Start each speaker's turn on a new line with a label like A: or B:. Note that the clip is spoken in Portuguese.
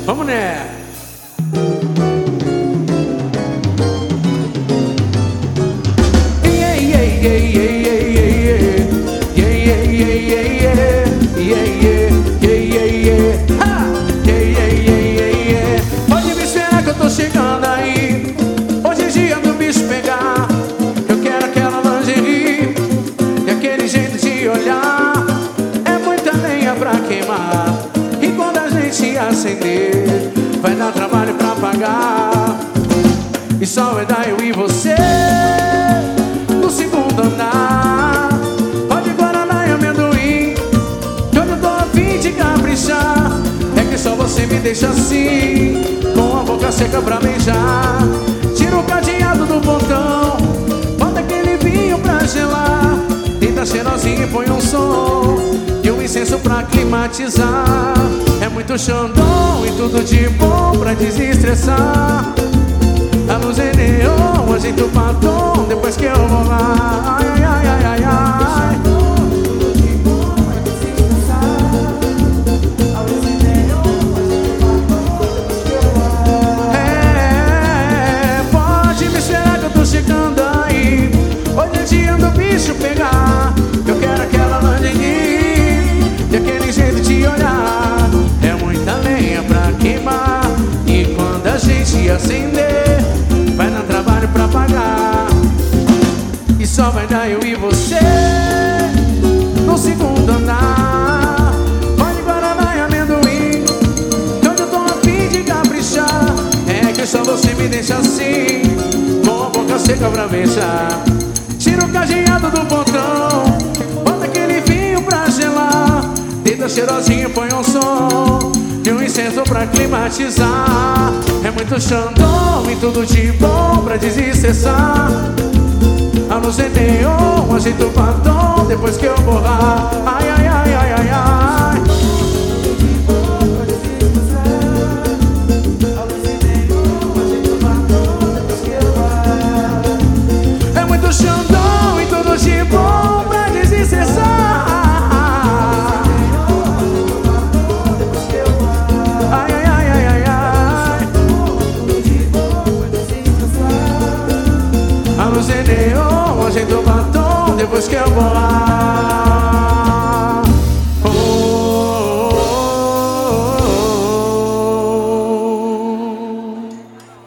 A: Vamos nessa. Pode me esperar que eu tô chegando aí. Hoje é dia do bicho pegar. Eu quero aquela lingerie e aquele jeito de olhar. É muita lenha pra queimar, e quando a gente acender vai dar trabalho pra pagar. E só vai dar eu e você no segundo andar. Pode guaraná e amendoim, que hoje eu tô a fim de caprichar. É que só você me deixa assim, com a boca seca pra beijar. Tira o cadeado do portão, bota aquele vinho pra gelar. Deita cheirosinho e põe um som e um incenso pra climatizar. É muito xandão e tudo de bom pra desestressar. A luz é neon, ajeita o batom depois que eu vou lá. Ai, ai, ai, ai, ai, ai. Tudo de bom pra desestressar. A luz é neon, ajeita o batom depois que eu vou lá. Pode me esperar que eu tô chegando aí. Hoje é dia do bicho pegar. Eu quero aquela lingerie e aquele jeito de olhar. É muita lenha pra queimar, e quando a gente acender vai dar trabalho pra pagar. E só vai dar eu e você no segundo andar. Pode guaraná e amendoim, que hoje eu tô a fim de caprichar. É que só você me deixa assim, com a boca seca pra beijar. Tira o cadeado do portão, bota aquele vinho pra gelar. Deita cheirosinho, põe um som e um incenso pra climatizar. É muito xandão e tudo de bom pra desestressar. A luz é neon, ajeita o batom depois que eu vou lá. Ai, ai, ai, ai, ai, ai. Tudo de bom pra desestressar. A luz é neon, ajeita o batom depois que eu vou lá. É muito xandão e tudo de bom pra desestressar. A luz é neon, ajeita o batom depois que eu vou lá.